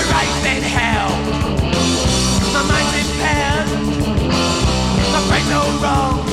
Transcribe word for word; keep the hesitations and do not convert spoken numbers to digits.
raised in hell. My mind's impaired, my brain's all wrong.